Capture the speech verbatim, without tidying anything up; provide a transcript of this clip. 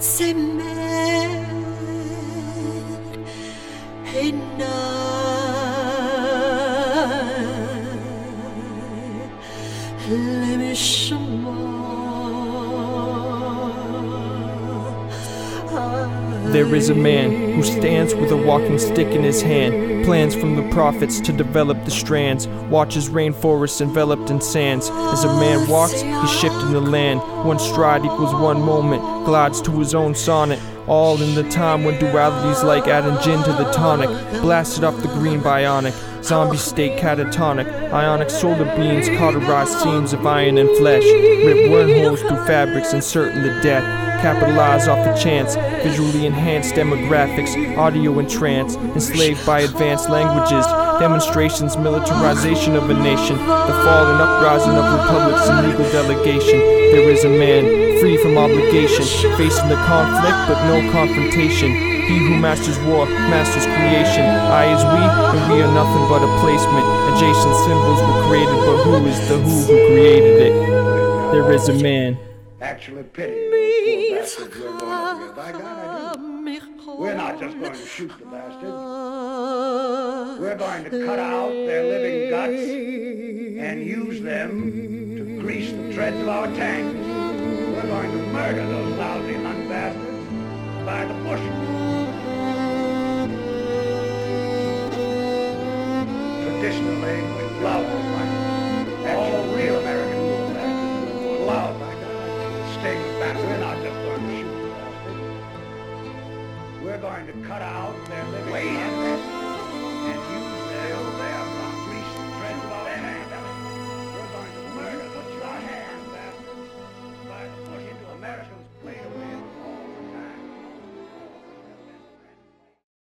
ces mers les méchants. There is a man who stands with a walking stick in his hand, plans from the prophets to develop the strands, watches rainforests enveloped in sands. As a man walks, he's shifting the land. One stride equals one moment, glides to his own sonnet. All in the time when duality's like adding gin to the tonic. Blasted off the green bionic, zombie state catatonic. Ionic solar beams cauterize seams of iron and flesh. Rip wormholes through fabrics, inserting the death. Capitalize off a chance, visually enhanced demographics, audio and trance, enslaved by advanced languages, demonstrations, militarization of a nation, the fall and uprising of republics and legal delegation. There is a man, free from obligation, facing the conflict but no confrontation. He who masters war, masters creation. I is we, and we are nothing but a placement. Adjacent symbols were created, but who is the who who created it? There is a man. Actually pity those poor bastards we're going to get. By God, I do. We're not just going to shoot the bastards. We're going to cut out their living guts and use them to grease the treads of our tanks. We're going to murder those lousy Hun bastards by the bushel. Traditionally, we love the fight. Actual real American bull bastards we love. We're not just going to shoot the bastards. We're going to cut out their living.